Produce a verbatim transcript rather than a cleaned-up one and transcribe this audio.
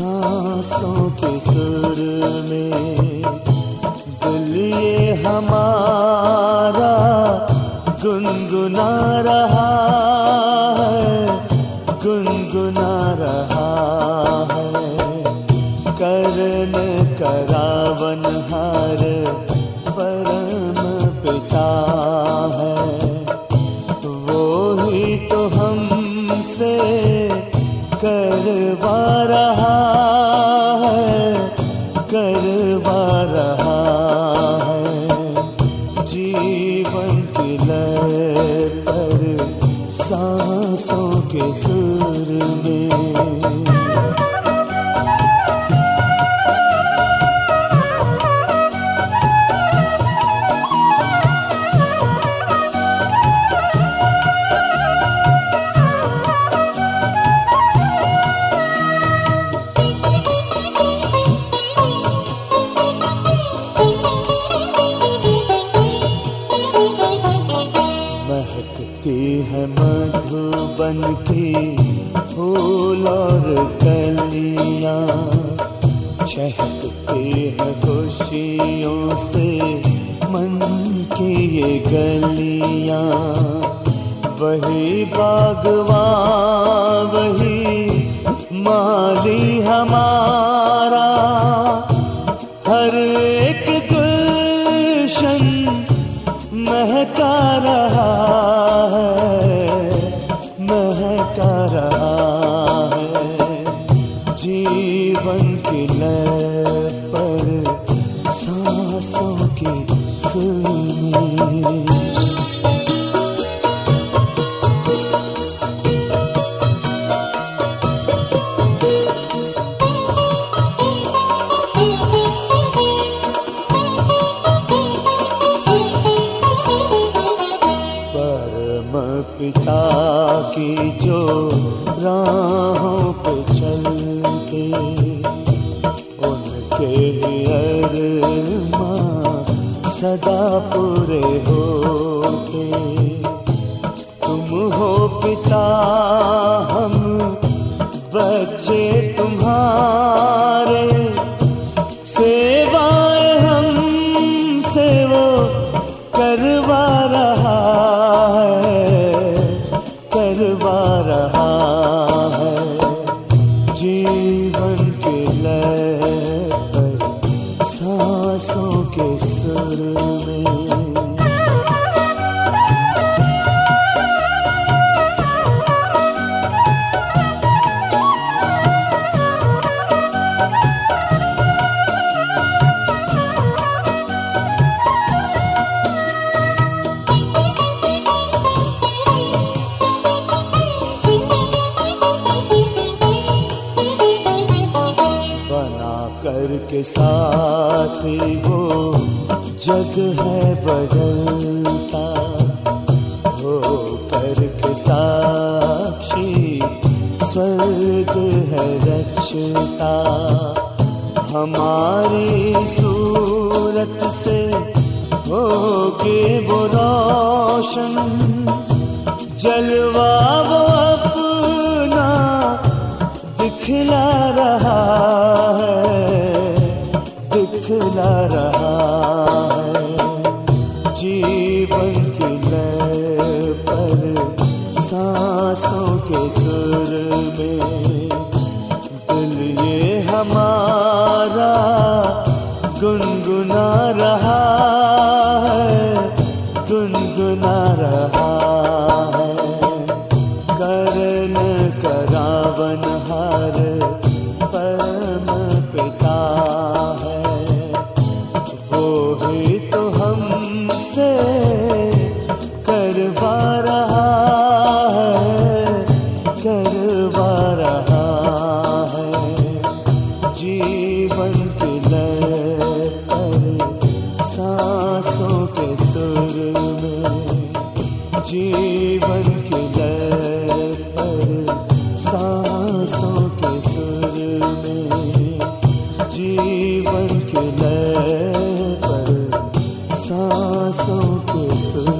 सांसों के सुर में दिल ये हमारा गुनगुना रहा है, गुनगुना रहा है। करन करावन हार परम पिता है, वो ही तो हमसे करवा रहा है, करवा रहा है। जीवन की लय पर सांसों के सुर में। महकती है मधुबन की फूल और कलियां, चहकती है खुशियों से मन की ये गलियां। वही बागवां वही माली हमारा, हर एक गुलशन महका रहा है, महका रहा है। जीवन की लय पर सांसों की सुर। पिता की जो राहों पे चलते, उनके ही अरमां सदा पूरे होते। तुम हो पिता हम बच्चे तुम्हारे, सेवाएं हमसे वो करवा रहा है, करवा रहा है। जीवन के लय पर सांसों के सुर में। करके साथी वो जग है बदलता, हो करके साक्षी स्वर्ग है रचता। हमारी सूरत से होके वो रोशन, जलवा वो अपना दिखला रहा है, दिखला रहा है। जीवन की लय पर सांसों के सुर में दिल ये हमारा गुनगुना रहा है, गुनगुना रहा है। करन करावन हार परम पिता है, वो ही तो हमसे करवा रहा है, करवा रहा है। जीवन की लय पर सांसों के सुर में, जीवन की लय पर सांसों के सुर में, जीवन की लय पर सांसों के सुर।